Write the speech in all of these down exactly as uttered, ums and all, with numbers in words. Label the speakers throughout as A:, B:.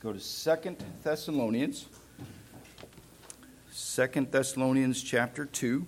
A: Go to Second Thessalonians. Second Thessalonians chapter two.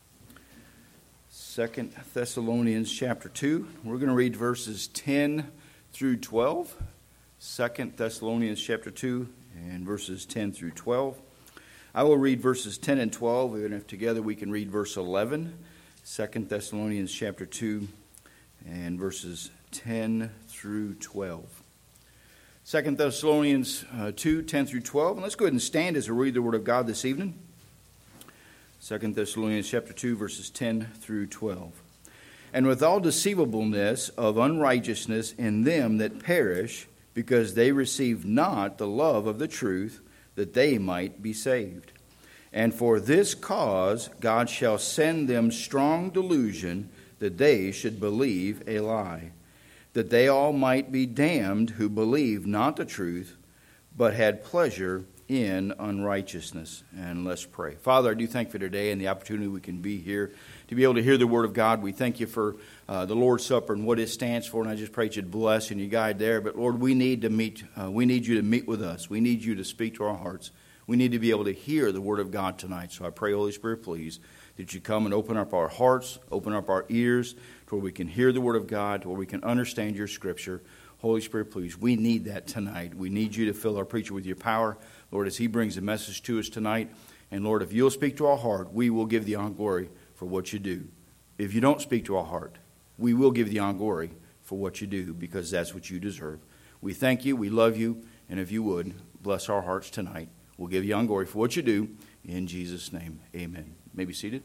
A: Second Thessalonians chapter two. We're going to read verses ten through twelve. Second Thessalonians chapter two and verses ten through twelve. I will read verses ten and twelve, even if together we can read verse eleven. Second Thessalonians chapter two and verses ten through twelve. Second Thessalonians uh, two, ten through twelve. And let's go ahead and stand as we read the Word of God this evening. Second Thessalonians chapter two, verses ten through twelve. And with all deceivableness of unrighteousness in them that perish, because they receive not the love of the truth, that they might be saved. And for this cause God shall send them strong delusion, that they should believe a lie, that they all might be damned who believe not the truth, but had pleasure in unrighteousness. And let's pray. Father, I do thank you for today and the opportunity we can be here to be able to hear the Word of God. We thank you for uh, the Lord's Supper and what it stands for, and I just pray that you'd bless and you guide there. But Lord, we need to meet. Uh, we need you to meet with us. We need you to speak to our hearts. We need to be able to hear the Word of God tonight. So I pray, Holy Spirit, please, that you come and open up our hearts, open up our ears, to where we can hear the Word of God, to where we can understand your Scripture. Holy Spirit, please, we need that tonight. We need you to fill our preacher with your power, Lord, as he brings the message to us tonight. And Lord, if you'll speak to our heart, we will give the honor and glory for what you do. If you don't speak to our heart, we will give the honor and glory for what you do, because that's what you deserve. We thank you, we love you, and if you would, bless our hearts tonight. We'll give you honor and glory for what you do. In Jesus' name, amen. You may be seated.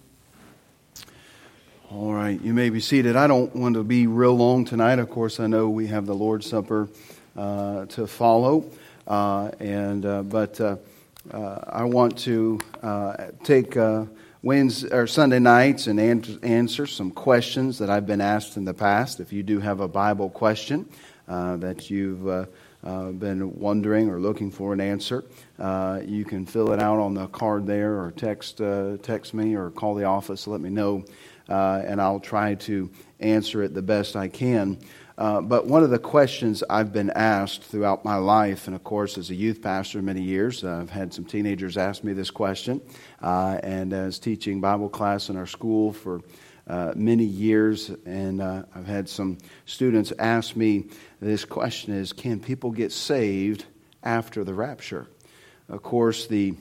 B: All right, you may be seated. I don't want to be real long tonight. Of course, I know we have the Lord's Supper uh, to follow, uh, and uh, but uh, uh, I want to uh, take uh, Wednesday or Sunday nights and an- answer some questions that I've been asked in the past. If you do have a Bible question uh, that you've uh, uh, been wondering or looking for an answer, uh, you can fill it out on the card there, or text uh, text me, or call the office. Let me know. Uh, and I'll try to answer it the best I can. Uh, but one of the questions I've been asked throughout my life, and of course as a youth pastor many years, uh, I've had some teenagers ask me this question, uh, and as teaching Bible class in our school for uh, many years, and uh, I've had some students ask me this question is, can people get saved after the rapture? Of course, the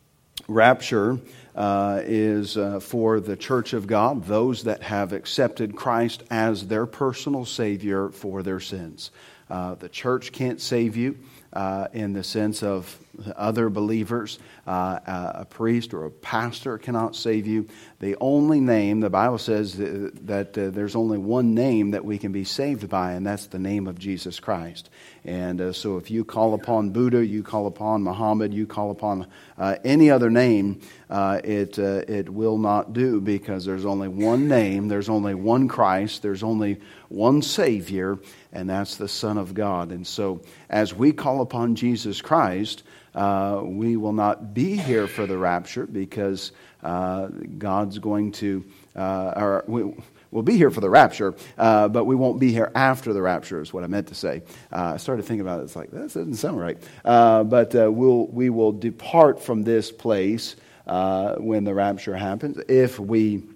B: rapture uh, is uh, for the church of God, those that have accepted Christ as their personal Savior for their sins. Uh, the church can't save you uh, in the sense of other believers. Uh, a priest or a pastor cannot save you. The only name, the Bible says that uh, there's only one name that we can be saved by, and that's the name of Jesus Christ. And uh, so if you call upon Buddha, you call upon Muhammad, you call upon uh, any other name, uh, it uh, it will not do, because there's only one name, there's only one Christ, there's only one Savior, and that's the Son of God. And so as we call upon Jesus Christ, uh, we will not be here for the rapture, because uh, God's going to, uh, or we, We'll be here for the rapture, uh, but we won't be here after the rapture, is what I meant to say. Uh, I started thinking about it. It's like, that doesn't sound right. Uh, but uh, we'll, we will depart from this place uh, when the rapture happens. If we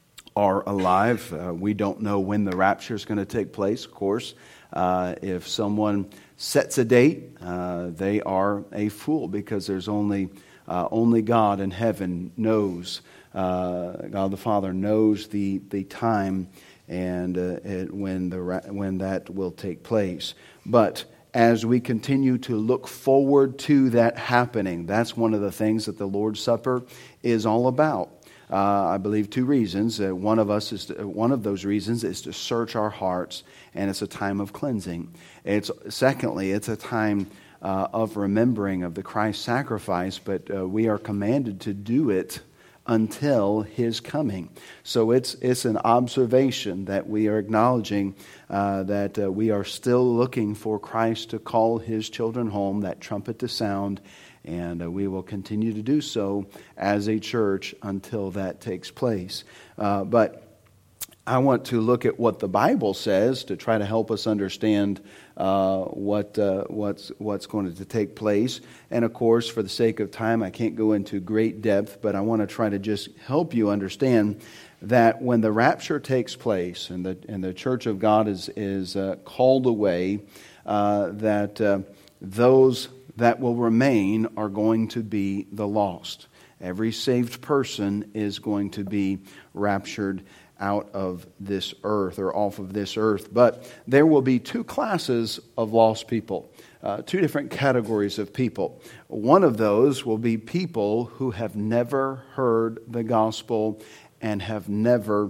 B: are alive, uh, we don't know when the rapture is going to take place, of course. Uh, if someone sets a date, uh, they are a fool, because there's only, uh, only God in heaven knows. Uh, God the Father knows the, the time and uh, it, when the when that will take place. But as we continue to look forward to that happening, that's one of the things that the Lord's Supper is all about. Uh, I believe two reasons. Uh, one of us is to, one of those reasons is to search our hearts, and it's a time of cleansing. It's secondly, it's a time uh, of remembering of the Christ sacrifice, but uh, we are commanded to do it until His coming. So it's it's an observation that we are acknowledging uh, that uh, we are still looking for Christ to call His children home, that trumpet to sound, and uh, we will continue to do so as a church until that takes place. Uh, but I want to look at what the Bible says to try to help us understand uh, what uh, what's what's going to take place. And of course, for the sake of time, I can't go into great depth, but I want to try to just help you understand that when the rapture takes place and the and the church of God is is uh, called away, uh, that uh, those that will remain are going to be the lost. Every saved person is going to be raptured out of this earth or off of this earth. But there will be two classes of lost people, uh, two different categories of people. One of those will be people who have never heard the gospel and have never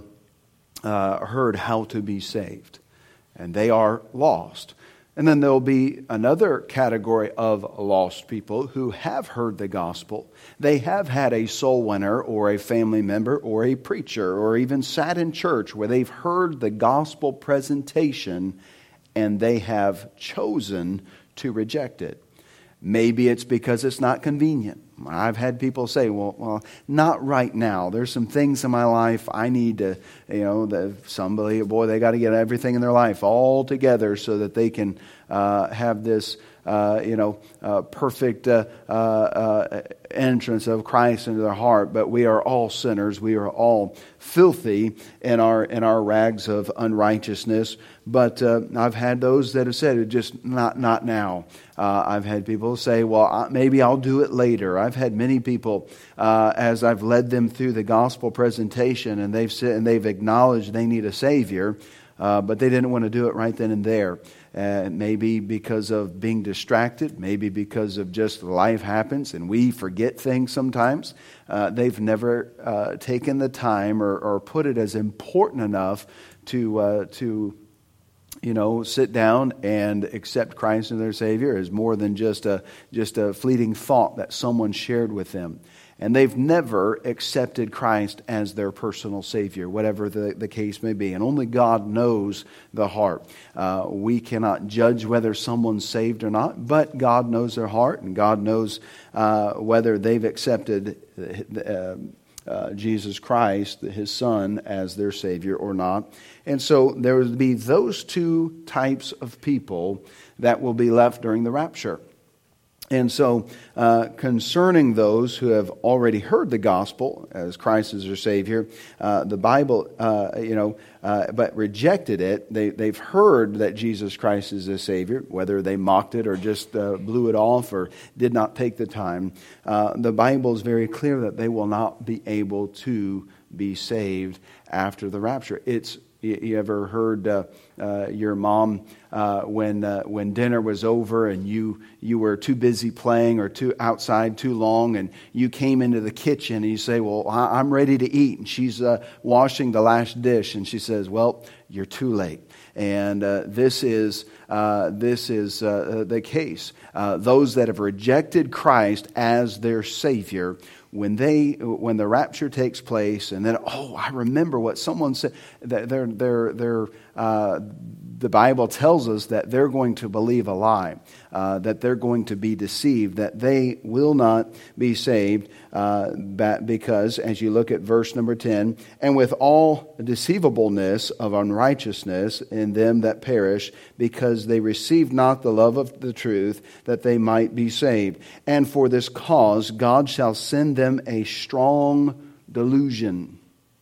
B: uh, heard how to be saved. And they are lost. And then there will be another category of lost people who have heard the gospel. They have had a soul winner or a family member or a preacher or even sat in church where they've heard the gospel presentation and they have chosen to reject it. Maybe it's because it's not convenient. I've had people say, well, well, not right now. There's some things in my life I need to, you know, the, somebody, boy, they got to get everything in their life all together so that they can uh, have this, uh, you know, uh, perfect uh, uh, uh, entrance of Christ into their heart. But we are all sinners. We are all filthy in our in our rags of unrighteousness. But uh, I've had those that have said, just not not now. Uh, I've had people say, well, maybe I'll do it later. I've had many people, uh, as I've led them through the gospel presentation, and they've said, and they've acknowledged they need a Savior, uh, but they didn't want to do it right then and there. Uh, maybe because of being distracted, maybe because of just life happens and we forget things sometimes. Uh, they've never uh, taken the time or, or put it as important enough to uh, to. You know, sit down and accept Christ as their Savior as more than just a just a fleeting thought that someone shared with them. And they've never accepted Christ as their personal Savior, whatever the, the case may be. And only God knows the heart. Uh, we cannot judge whether someone's saved or not, but God knows their heart, and God knows uh, whether they've accepted uh, Uh, Jesus Christ, His Son, as their Savior or not. And so there will be those two types of people that will be left during the rapture. And so uh, concerning those who have already heard the gospel as Christ is their Savior, uh, the Bible, uh, you know, uh, but rejected it. They, they've heard that Jesus Christ is their Savior, whether they mocked it or just uh, blew it off or did not take the time. Uh, the Bible is very clear that they will not be able to be saved after the rapture. It's You, you ever heard uh, uh, your mom uh, when uh, when dinner was over and you you were too busy playing or too outside too long, and you came into the kitchen and you say, "Well, I, I'm ready to eat," and she's uh, washing the last dish, and she says, "Well, you're too late." And uh, this is uh, this is uh, the case. Uh, those that have rejected Christ as their Savior, when they when the rapture takes place, and then oh, I remember what someone said. That they're they're they're uh, the Bible tells us that they're going to believe a lie, uh, that they're going to be deceived, that they will not be saved, uh, that because as you look at verse number ten, and with all deceivableness of unrighteousness in them that perish, because they received not the love of the truth, that they might be saved. And for this cause God shall send them a strong delusion.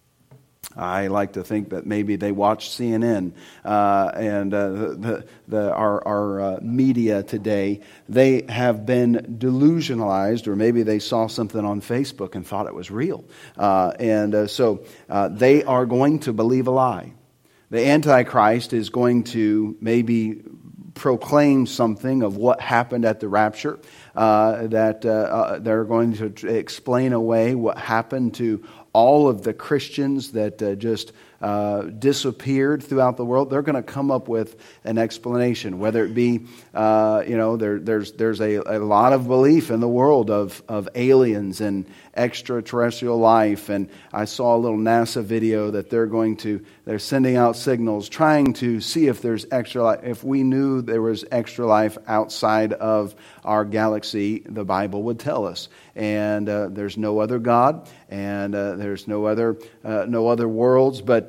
B: I like to think that maybe they watch C N N uh, and uh, the, the, our, our uh, media today. They have been delusionalized, or maybe they saw something on Facebook and thought it was real. Uh, and uh, so uh, they are going to believe a lie. The Antichrist is going to maybe proclaim something of what happened at the rapture, uh, that uh, uh, they're going to explain away what happened to all of the Christians that uh, just uh, disappeared throughout the world. They're going to come up with an explanation, whether it be, uh, you know, there, there's there's a, a lot of belief in the world of, of aliens and extraterrestrial life. And I saw a little NASA video that they're going to, they're sending out signals trying to see if there's extra life. If we knew there was extra life outside of our galaxy, the Bible would tell us. And uh, there's no other God, and uh, there's no other uh, no other worlds. But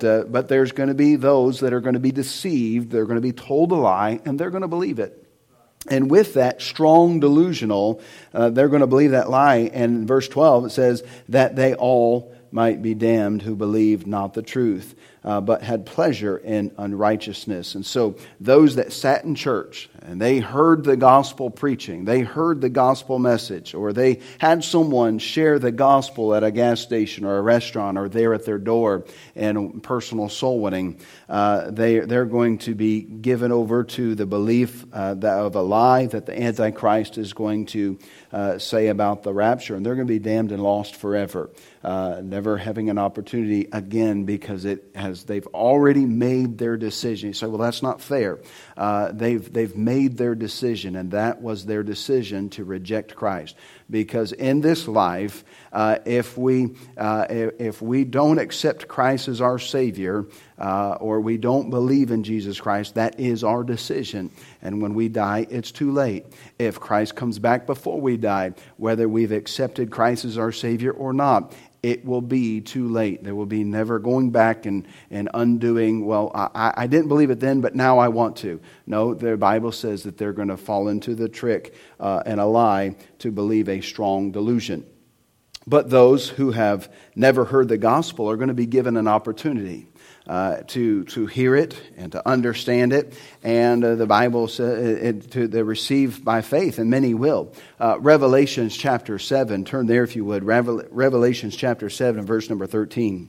B: But uh, but there's going to be those that are going to be deceived. They're going to be told a lie, and they're going to believe it. And with that strong delusional, uh, they're going to believe that lie. And in verse twelve, it says that they all might be damned who believed not the truth, uh, but had pleasure in unrighteousness. And so those that sat in church and they heard the gospel preaching, they heard the gospel message, or they had someone share the gospel at a gas station or a restaurant or there at their door in personal soul winning, uh, they, they're going to be given over to the belief uh, that of a lie that the Antichrist is going to uh, say about the rapture, and they're going to be damned and lost forever. Uh, never having an opportunity again, because it has they've already made their decision. You say, well, that's not fair. Uh, they've they've made their decision, and that was their decision to reject Christ. Because in this life, uh, if we uh, if we don't accept Christ as our Savior, uh, or we don't believe in Jesus Christ, that is our decision. And when we die, it's too late. If Christ comes back before we die, whether we've accepted Christ as our Savior or not, it will be too late. There will be never going back and, and undoing, well, I, I didn't believe it then, but now I want to. No, the Bible says that they're going to fall into the trick uh, and a lie to believe a strong delusion. But those who have never heard the gospel are going to be given an opportunity uh, to to hear it and to understand it. And uh, the Bible says it, to they receive by faith, and many will. Uh, Revelations chapter seven, turn there if you would. Revel- Revelations chapter seven, verse number thirteen.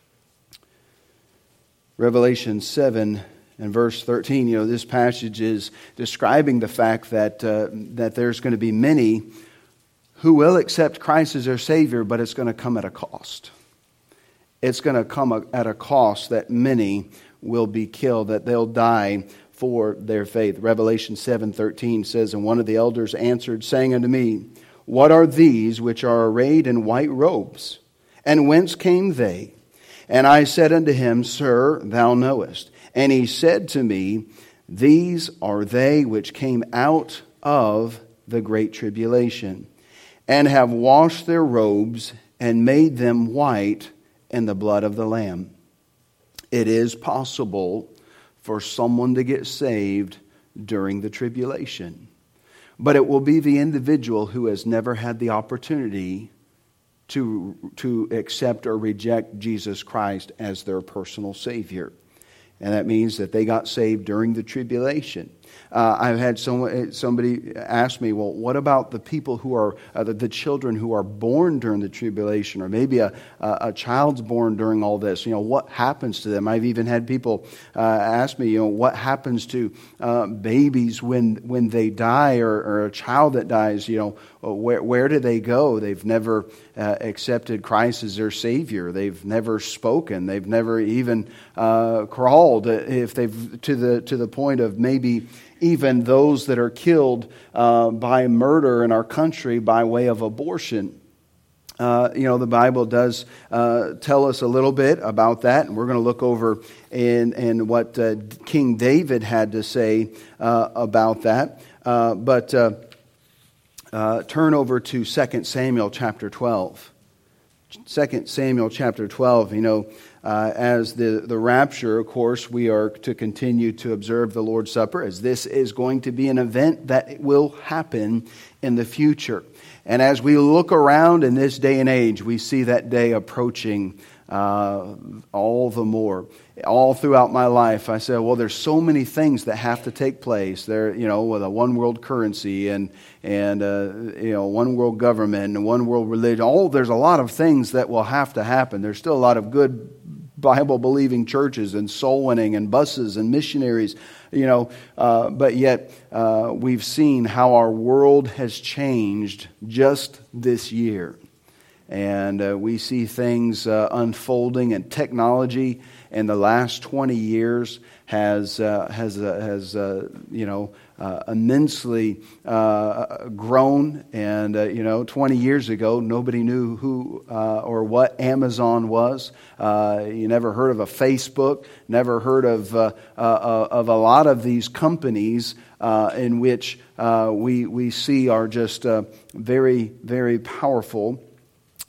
B: Revelation seven and verse thirteen. You know, this passage is describing the fact that uh, that there's going to be many who will accept Christ as their Savior, but it's going to come at a cost. It's going to come at a cost that many will be killed, that they'll die for their faith. Revelation seven thirteen says, and one of the elders answered, saying unto me, what are these which are arrayed in white robes? And whence came they? And I said unto him, Sir, thou knowest. And he said to me, these are they which came out of the great tribulation, and have washed their robes and made them white in the blood of the Lamb. It is possible for someone to get saved during the tribulation, but it will be the individual who has never had the opportunity to, to accept or reject Jesus Christ as their personal Savior. And that means that they got saved during the tribulation. Uh, I've had someone, somebody ask me, well, what about the people who are, uh, the, the children who are born during the tribulation, or maybe a, a, a child's born during all this? You know, what happens to them? I've even had people uh, ask me, you know, what happens to uh, babies when when they die, or, or a child that dies? You know, where where do they go? They've never uh, accepted Christ as their Savior. They've never spoken. They've never even uh, crawled. If they've to the to the point of maybe even those that are killed uh, by murder in our country by way of abortion. Uh, you know, the Bible does uh, tell us a little bit about that, and we're going to look over in, in what uh, King David had to say uh, about that. Uh, but uh, uh, turn over to Second Samuel chapter twelve. Second Samuel chapter twelve, you know, Uh, as the, the rapture, of course, we are to continue to observe the Lord's Supper, as this is going to be an event that will happen in the future. And as we look around in this day and age, we see that day approaching uh, all the more. All throughout my life, I said, well, there's so many things that have to take place. There, you know, with a one world currency and and uh, you know, one world government and one world religion. All there's a lot of things that will have to happen. There's still a lot of good Bible-believing churches and soul winning and buses and missionaries, you know, uh, but yet uh, we've seen how our world has changed just this year. And uh, we see things uh, unfolding, and technology in the last twenty years has uh, has uh, has uh, you know uh, immensely uh, grown. And uh, you know, twenty years ago, nobody knew who uh, or what Amazon was. Uh, you never heard of a Facebook. Never heard of uh, uh, of a lot of these companies uh, in which uh, we we see are just uh, very very powerful.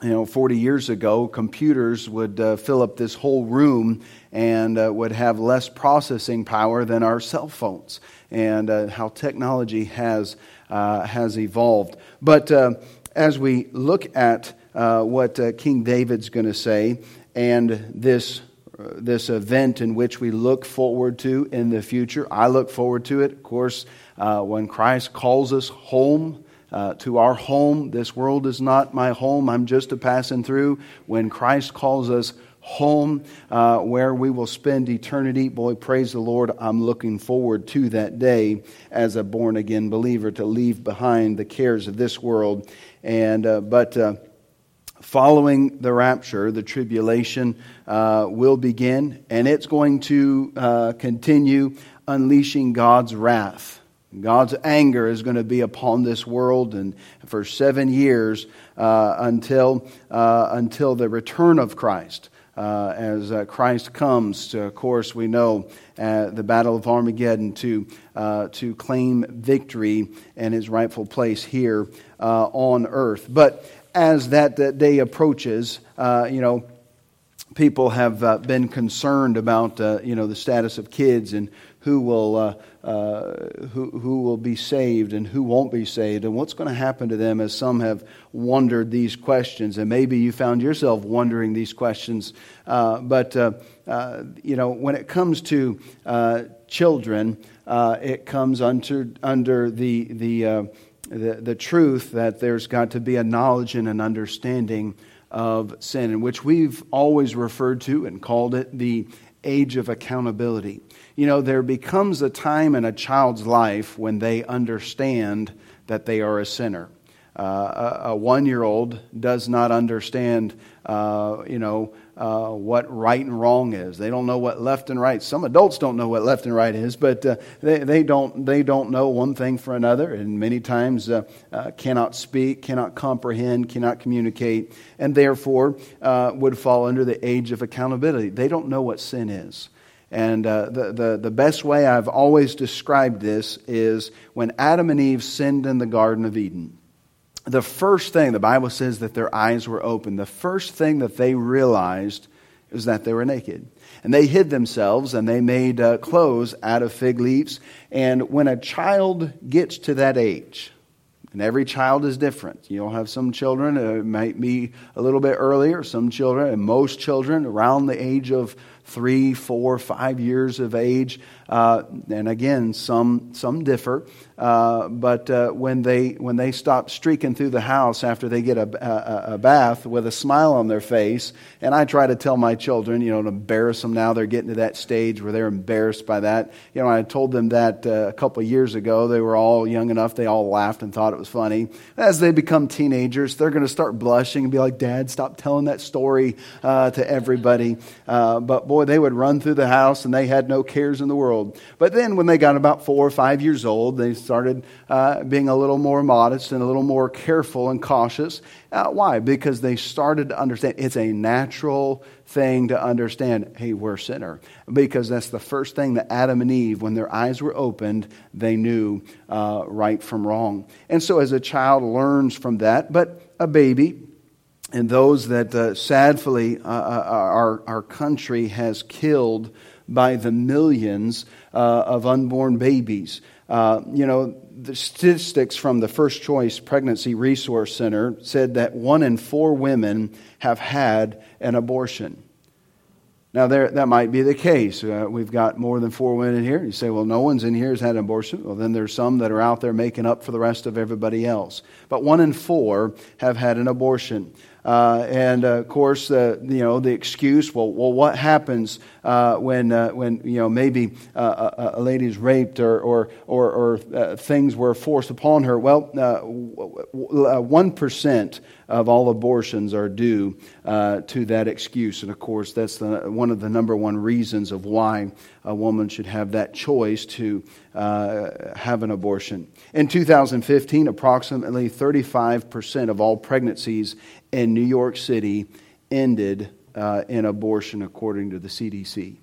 B: You know, forty years ago, computers would uh, fill up this whole room and uh, would have less processing power than our cell phones, and uh, how technology has uh, has evolved. But uh, as we look at uh, what uh, King David's going to say, and this uh, this event in which we look forward to in the future, I look forward to it, of course, uh, when Christ calls us home. Uh, to our home. This world is not my home. I'm just a passing through. When Christ calls us home, uh, where we will spend eternity, boy, praise the Lord, I'm looking forward to that day as a born-again believer, to leave behind the cares of this world. And uh, But uh, following the rapture, the tribulation uh, will begin, and it's going to uh, continue unleashing God's wrath. God's anger is going to be upon this world, and for seven years uh, until uh, until the return of Christ. Uh, as uh, Christ comes, to, of course, we know uh, the Battle of Armageddon to uh, to claim victory and His rightful place here uh, on earth. But as that, that day approaches, uh, you know, people have uh, been concerned about uh, you know the status of kids and who will uh, uh, who who will be saved and who won't be saved, and what's going to happen to them. As some have wondered these questions, and maybe you found yourself wondering these questions. Uh, but uh, uh, you know, when it comes to uh, children, uh, it comes under under the the, uh, the the truth that there's got to be a knowledge and an understanding of sin, in which we've always referred to and called it the age of accountability. You know, there becomes a time in a child's life when they understand that they are a sinner. Uh, a, a one-year-old does not understand, uh, you know, uh, what right and wrong is. They don't know what left and right. Some adults don't know what left and right is, but uh, they they don't they don't know one thing for another, and many times uh, uh, cannot speak, cannot comprehend, cannot communicate, and therefore uh, would fall under the age of accountability. They don't know what sin is. And uh, the, the, the best way I've always described this is when Adam and Eve sinned in the Garden of Eden. The first thing, the Bible says that their eyes were open. The first thing that they realized is that they were naked. And they hid themselves, and they made uh, clothes out of fig leaves. And when a child gets to that age, and every child is different. You'll have some children, uh, it might be a little bit earlier, some children, and most children around the age of three, four, five years of age. Uh, and again, some some differ. Uh, but uh, when they when they stop streaking through the house after they get a, a, a bath with a smile on their face, and I try to tell my children, you know, to embarrass them now. They're getting to that stage where they're embarrassed by that. You know, I told them that uh, a couple of years ago. They were all young enough. They all laughed and thought it was funny. As they become teenagers, they're going to start blushing and be like, "Dad, stop telling that story uh, to everybody." Uh, but boy, they would run through the house and they had no cares in the world. But then when they got about four or five years old, they started uh, being a little more modest and a little more careful and cautious. Uh, why? Because they started to understand it's a natural thing to understand, hey, we're a sinner. Because that's the first thing that Adam and Eve, when their eyes were opened, they knew uh, right from wrong. And so as a child learns from that, but a baby, and those that uh, sadly uh, our, our country has killed by the millions uh, of unborn babies. Uh, you know, the statistics from the First Choice Pregnancy Resource Center said that one in four women have had an abortion. Now, there that might be the case. Uh, we've got more than four women in here. You say, well, no one's in here has had an abortion. Well, then there's some that are out there making up for the rest of everybody else. But one in four have had an abortion. Uh, and uh, of course, uh, you know, the excuse, well, well, what happens uh, when, uh, when you know, maybe uh, a, a lady is raped or or or, or uh, things were forced upon her? Well, uh, one percent of all abortions are due uh, to that excuse, and of course, that's the, one of the number one reasons of why a woman should have that choice to uh, have an abortion. In two thousand fifteen, approximately thirty-five percent of all pregnancies in New York City ended uh, in abortion, according to the C D C.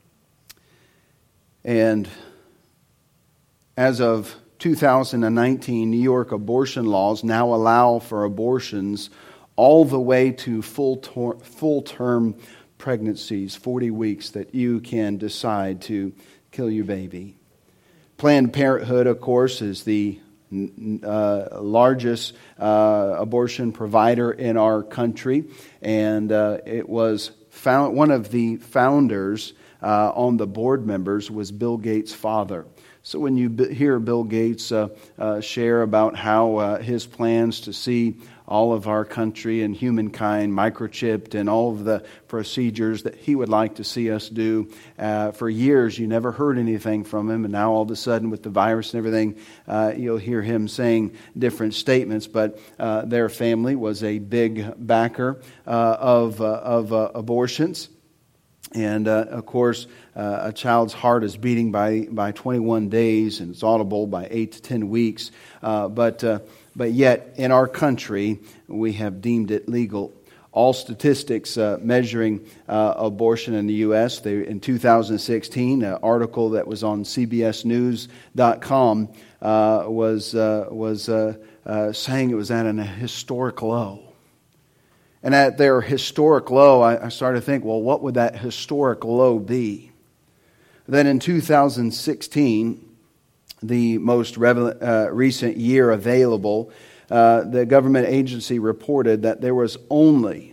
B: And as of two thousand nineteen, New York abortion laws now allow for abortions all the way to full tor- full term pregnancies, forty weeks, that you can decide to kill your baby. Planned Parenthood, of course, is the uh, largest uh, abortion provider in our country, and uh, it was found, one of the founders uh, on the board members was Bill Gates' father. So when you b- hear Bill Gates uh, uh, share about how uh, his plans to see all of our country and humankind microchipped and all of the procedures that he would like to see us do, uh, for years you never heard anything from him, and now all of a sudden with the virus and everything, uh, you'll hear him saying different statements. But uh, their family was a big backer uh, of, uh, of uh, abortions. And, uh, of course, uh, a child's heart is beating by, by twenty-one days, and it's audible by eight to ten weeks. Uh, but, uh, but yet, in our country, we have deemed it legal. All statistics uh, measuring uh, abortion in the U S, they, in two thousand sixteen, an article that was on C B S News dot com uh, was, uh, was uh, uh, saying it was at an historic low. And at their historic low, I started to think, well, what would that historic low be? Then in two thousand sixteen, the most revel- uh, recent year available, uh, the government agency reported that there was only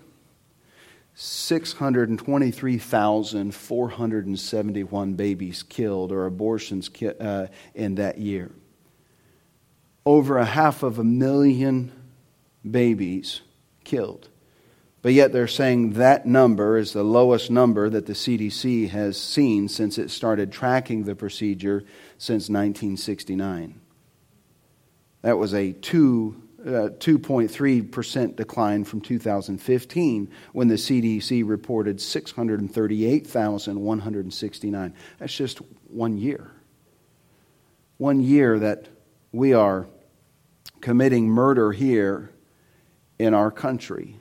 B: six hundred twenty-three thousand four hundred seventy-one babies killed or abortions ki- uh, in that year. Over a half of a million babies killed. But yet they're saying that number is the lowest number that the C D C has seen since it started tracking the procedure since nineteen sixty-nine. That was a two, uh, two point three percent decline from two thousand fifteen, when the C D C reported six hundred thirty-eight thousand one hundred sixty-nine. That's just one year. One year that we are committing murder here in our country.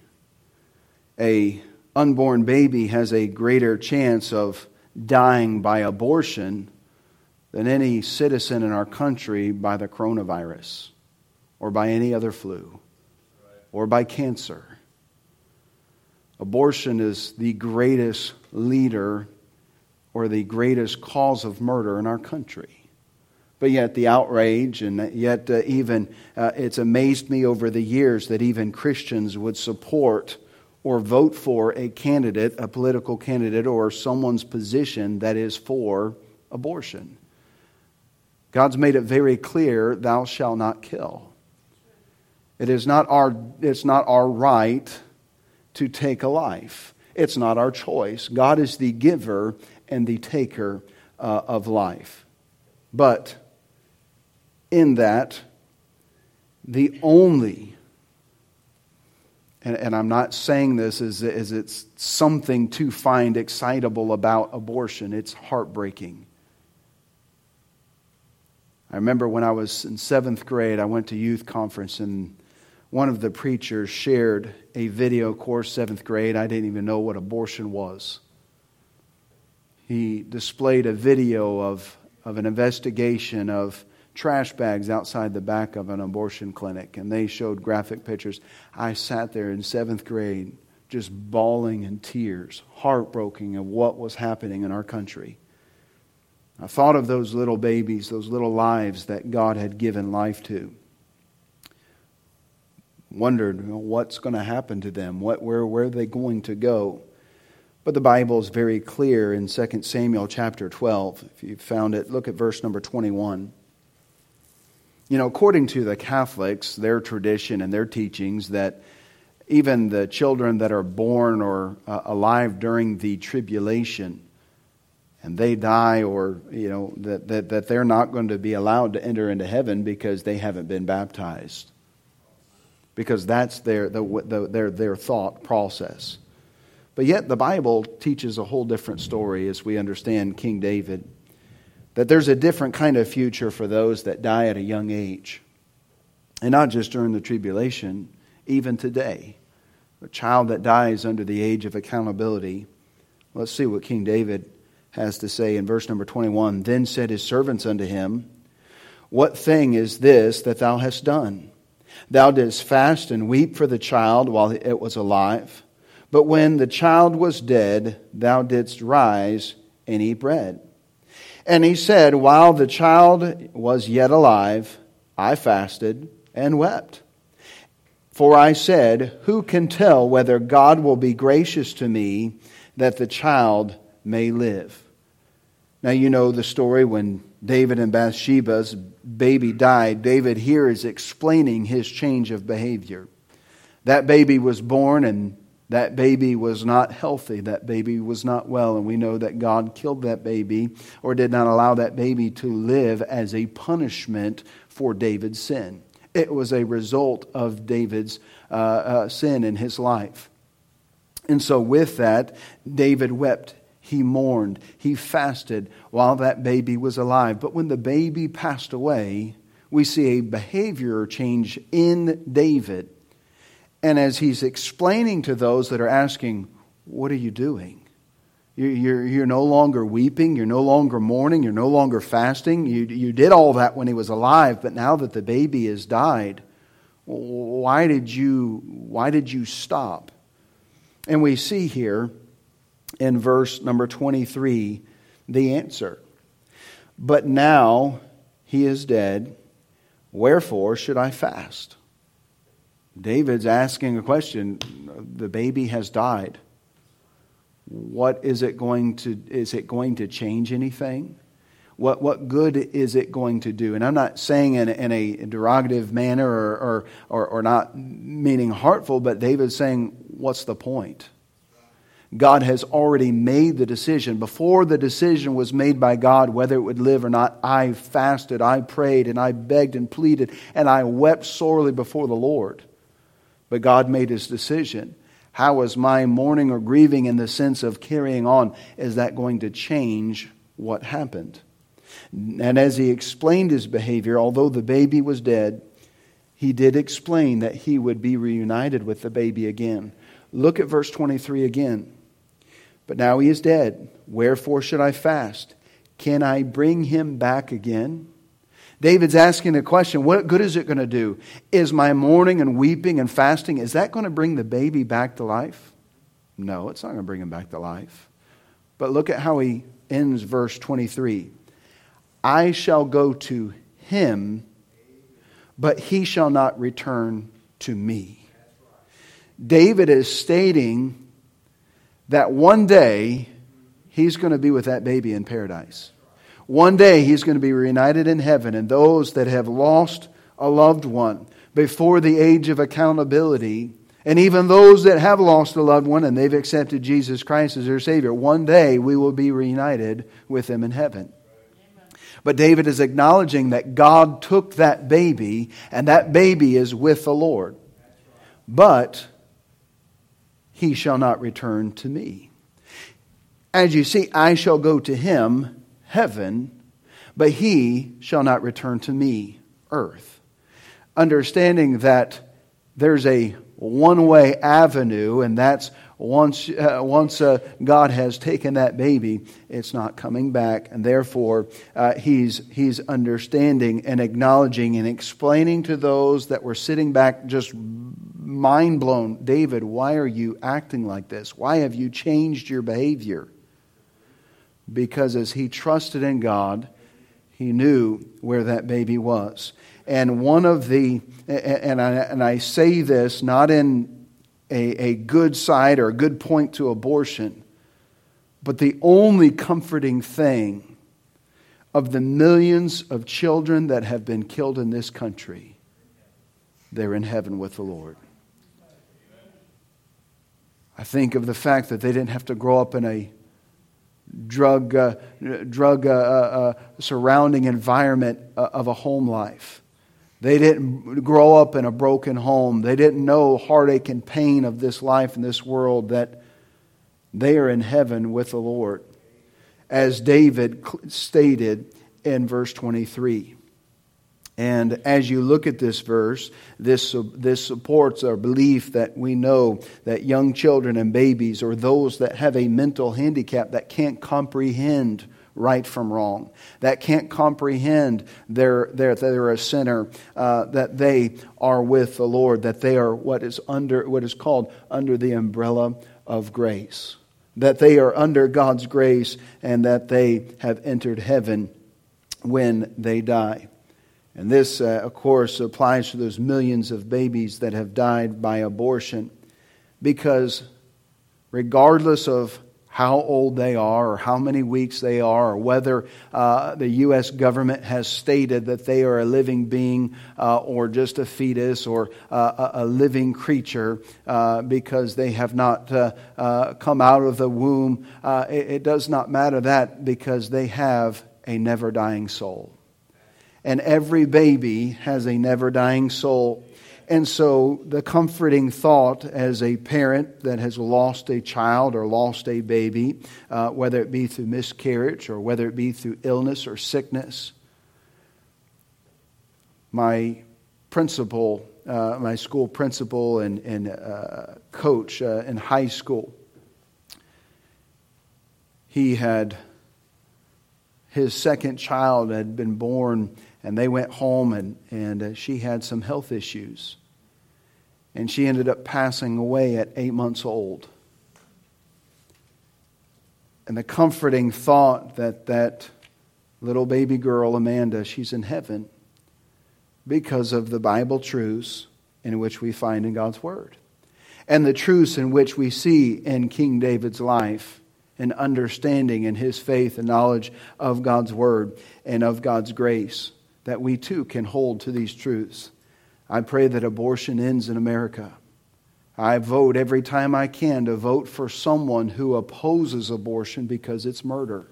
B: A unborn baby has a greater chance of dying by abortion than any citizen in our country by the coronavirus or by any other flu or by cancer. Abortion is the greatest leader or the greatest cause of murder in our country. But yet the outrage, and yet uh, even uh, it's amazed me over the years that even Christians would support or vote for a candidate, a political candidate, or someone's position that is for abortion. God's made it very clear, thou shalt not kill. It is not our, it's not our right to take a life. It's not our choice. God is the giver and the taker uh, of life. But in that, the only And, and I'm not saying this as, as it's something to find excitable about abortion. It's heartbreaking. I remember when I was in seventh grade, I went to youth conference, and one of the preachers shared a video course, seventh grade. I didn't even know what abortion was. He displayed a video of, of an investigation of trash bags outside the back of an abortion clinic, and they showed graphic pictures. I sat there in seventh grade just bawling in tears, heartbroken of what was happening in our country. I thought of those little babies, those little lives that God had given life to. Wondered, you know, what's going to happen to them? What, where, where are they going to go? But the Bible is very clear in Second Samuel chapter twelve. If you found it, look at verse number twenty-one. You know, according to the Catholics, their tradition and their teachings, that even the children that are born or uh, alive during the tribulation, and they die, or, you know, that, that, that they're not going to be allowed to enter into heaven because they haven't been baptized. Because that's their, the, the, their, their thought process. But yet the Bible teaches a whole different story as we understand King David. That there's a different kind of future for those that die at a young age. And not just during the tribulation, even today. A child that dies under the age of accountability. Let's see what King David has to say in verse number twenty-one. Then said his servants unto him, What thing is this that thou hast done? Thou didst fast and weep for the child while it was alive. But when the child was dead, thou didst rise and eat bread. And he said, While the child was yet alive, I fasted and wept. For I said, Who can tell whether God will be gracious to me that the child may live? Now you know the story when David and Bathsheba's baby died. David here is explaining his change of behavior. That baby was born and that baby was not healthy. That baby was not well. And we know that God killed that baby or did not allow that baby to live as a punishment for David's sin. It was a result of David's uh, uh, sin in his life. And so with that, David wept. He mourned. He fasted while that baby was alive. But when the baby passed away, we see a behavior change in David. And as he's explaining to those that are asking, what are you doing? You're, you're, you're no longer weeping. You're no longer mourning. You're no longer fasting. You, you did all that when he was alive. But now that the baby has died, why did you, why did you stop? And we see here in verse number twenty-three, the answer. But now he is dead, wherefore should I fast? David's asking a question. The baby has died. What is it going to, is it going to change anything? What what good is it going to do? And I'm not saying in, in a derogative manner or, or, or, or not meaning heartful, but David's saying, what's the point? God has already made the decision. Before the decision was made by God whether it would live or not, I fasted, I prayed, and I begged and pleaded, and I wept sorely before the Lord. But God made His decision. How is my mourning or grieving in the sense of carrying on, is that going to change what happened? And as he explained his behavior, although the baby was dead, he did explain that he would be reunited with the baby again. Look at verse twenty-three again. But now he is dead. Wherefore should I fast? Can I bring him back again? David's asking the question, what good is it going to do? Is my mourning and weeping and fasting, is that going to bring the baby back to life? No, it's not going to bring him back to life. But look at how he ends verse twenty-three. I shall go to him, but he shall not return to me. David is stating that one day he's going to be with that baby in paradise. One day he's going to be reunited in heaven, and those that have lost a loved one before the age of accountability, and even those that have lost a loved one and they've accepted Jesus Christ as their Savior, one day we will be reunited with them in heaven. But David is acknowledging that God took that baby, and that baby is with the Lord. But he shall not return to me. As you see, I shall go to him, heaven, but he shall not return to me, earth. Understanding that there's a one-way avenue, and that's once uh, once uh, God has taken that baby, it's not coming back, and therefore uh, he's he's understanding and acknowledging and explaining to those that were sitting back just mind blown. David, why are you acting like this? Why have you changed your behavior? Because as he trusted in God, he knew where that baby was. And one of the, and I, and I say this not in a, a good side or a good point to abortion, but the only comforting thing of the millions of children that have been killed in this country, they're in heaven with the Lord. I think of the fact that they didn't have to grow up in a drug uh, drug uh, uh, surrounding environment of a home life. They didn't grow up in a broken home. They didn't know heartache and pain of this life and this world, that they are in heaven with the Lord. As David stated in verse twenty-three. And as you look at this verse, this, this supports our belief that we know that young children and babies, or those that have a mental handicap that can't comprehend right from wrong, that can't comprehend their, their, that they're a sinner, uh, that they are with the Lord, that they are what is under what is called under the umbrella of grace, that they are under God's grace, and that they have entered heaven when they die. And this, uh, of course, applies to those millions of babies that have died by abortion, because regardless of how old they are or how many weeks they are, or whether uh, the U S government has stated that they are a living being uh, or just a fetus or uh, a living creature uh, because they have not uh, uh, come out of the womb, uh, it, it does not matter that, because they have a never-dying soul. And every baby has a never-dying soul. And so the comforting thought as a parent that has lost a child or lost a baby, uh, whether it be through miscarriage or whether it be through illness or sickness, my principal, uh, my school principal and, and uh, coach uh, in high school, he had, his second child had been born, and they went home, and, and uh, she had some health issues. And she ended up passing away at eight months old. And the comforting thought that that little baby girl, Amanda, she's in heaven because of the Bible truths in which we find in God's Word. And the truths in which we see in King David's life, and understanding in his faith and knowledge of God's Word and of God's grace, that we too can hold to these truths. I pray that abortion ends in America. I vote every time I can to vote for someone who opposes abortion, because it's murder.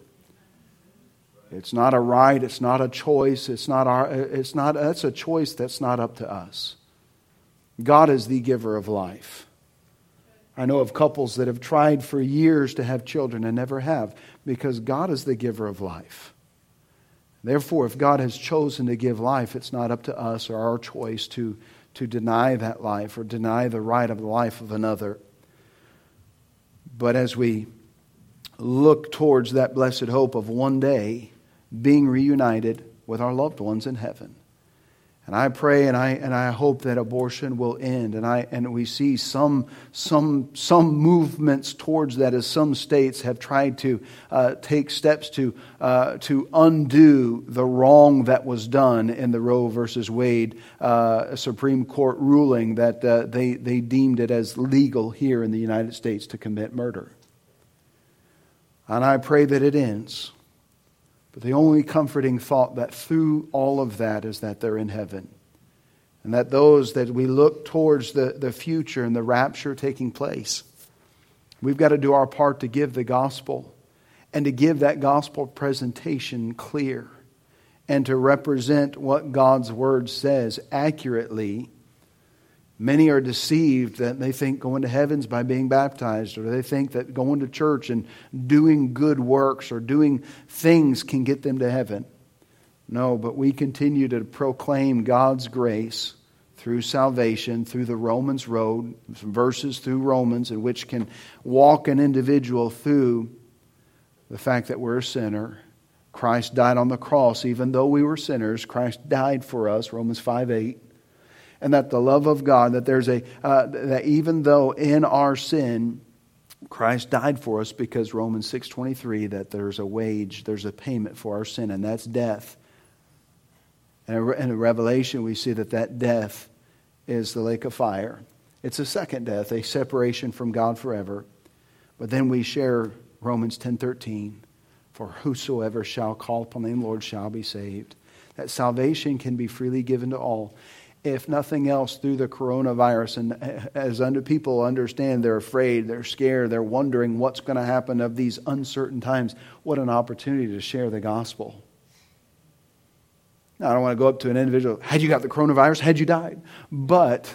B: It's not a right, it's not a choice, it's not our it's not that's a choice that's not up to us. God is the giver of life. I know of couples that have tried for years to have children and never have, because God is the giver of life. Therefore, if God has chosen to give life, it's not up to us or our choice to, to deny that life or deny the right of the life of another. But as we look towards that blessed hope of one day being reunited with our loved ones in heaven, and I pray and I and I hope that abortion will end, and I and we see some some some movements towards that, as some states have tried to uh, take steps to uh, to undo the wrong that was done in the Roe versus Wade uh, Supreme Court ruling, that uh, they they deemed it as legal here in the United States to commit murder. And I pray that it ends. But the only comforting thought that through all of that is that they're in heaven. And that those that we look towards the, the future and the rapture taking place, we've got to do our part to give the gospel, and to give that gospel presentation clear, and to represent what God's Word says accurately. Many are deceived that they think going to heaven's by being baptized, or they think that going to church and doing good works or doing things can get them to heaven. No, but we continue to proclaim God's grace through salvation, through the Romans road, some verses through Romans in which can walk an individual through the fact that we're a sinner. Christ died on the cross. Even though we were sinners, Christ died for us, Romans five eight. And that the love of God, that there's a uh, that even though in our sin, Christ died for us, because Romans six twenty-three, that there's a wage, there's a payment for our sin, and that's death. And in Revelation, we see that that death is the lake of fire. It's a second death, a separation from God forever. But then we share Romans ten thirteen, for whosoever shall call upon the name of the Lord shall be saved. That salvation can be freely given to all. If nothing else, through the coronavirus, and as under people understand, they're afraid, they're scared, they're wondering what's going to happen of these uncertain times. What an opportunity to share the gospel. Now, I don't want to go up to an individual, had you got the coronavirus, had you died? But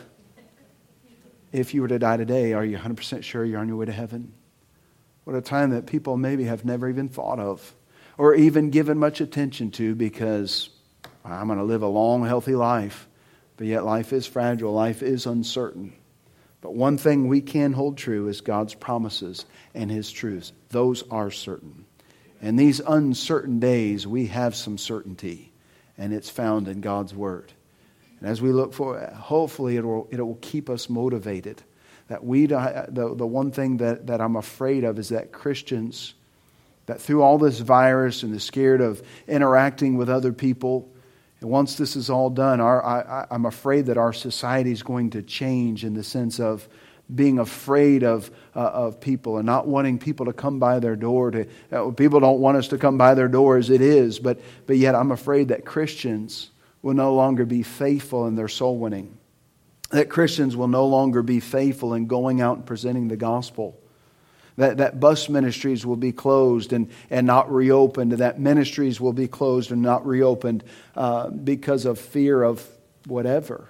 B: if you were to die today, are you one hundred percent sure you're on your way to heaven? What a time that people maybe have never even thought of, or even given much attention to, because I'm going to live a long, healthy life. But yet life is fragile, life is uncertain. But one thing we can hold true is God's promises and His truths. Those are certain. In these uncertain days, we have some certainty, and it's found in God's Word. And as we look for it, hopefully it will, it will keep us motivated. That we, the, the one thing that, that I'm afraid of is that Christians, that through all this virus and the scared of interacting with other people, and once this is all done, our, I, I'm afraid that our society is going to change in the sense of being afraid of uh, of people and not wanting people to come by their door. To uh, people don't want us to come by their door as it is, but but yet I'm afraid that Christians will no longer be faithful in their soul winning. That Christians will no longer be faithful in going out and presenting the gospel. That that bus ministries will be closed and, and not reopened. That ministries will be closed and not reopened uh, because of fear of whatever.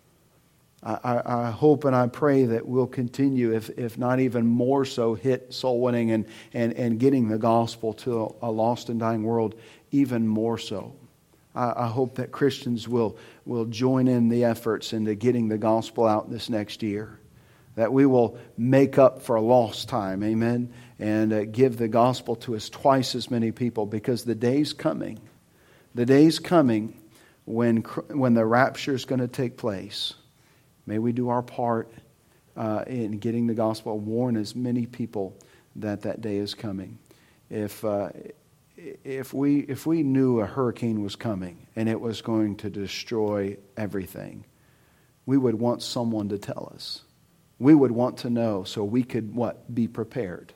B: I, I hope and I pray that we'll continue, if if not even more so, hit soul winning and, and, and getting the gospel to a lost and dying world even more so. I, I hope that Christians will, will join in the efforts into getting the gospel out this next year. That we will make up for lost time, amen, and uh, give the gospel to us twice as many people, because the day's coming. The day's coming when when the rapture is going to take place. May we do our part uh, in getting the gospel, warn as many people that that day is coming. If uh, if we if we knew a hurricane was coming and it was going to destroy everything, we would want someone to tell us. We would want to know so we could what be prepared.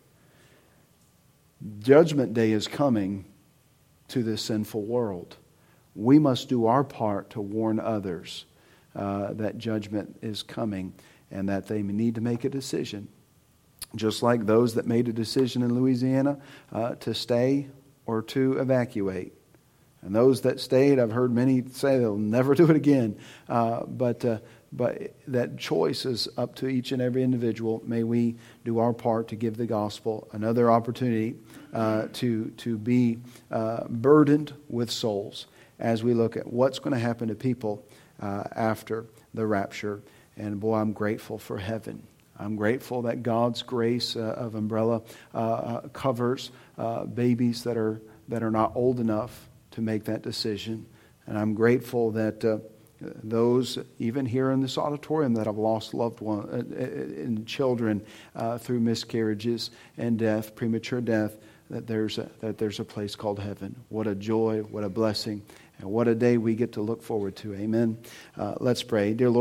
B: Judgment day is coming to this sinful world. We must do our part to warn others Uh, that judgment is coming and that they need to make a decision. Just like those that made a decision in Louisiana uh, to stay or to evacuate. And those that stayed, I've heard many say they'll never do it again. Uh, but uh, but that choice is up to each and every individual. May we do our part to give the gospel another opportunity uh, to, to be uh, burdened with souls as we look at what's going to happen to people Uh, after the rapture. And boy, I'm grateful for heaven. I'm grateful that God's grace uh, of umbrella uh, covers uh, babies that are that are not old enough to make that decision. And I'm grateful that uh, those, even here in this auditorium, that have lost loved ones uh, and children uh, through miscarriages and death, premature death, that there's a, that there's a place called heaven. What a joy! What a blessing! And what a day we get to look forward to. Amen. Uh, let's pray. Dear Lord.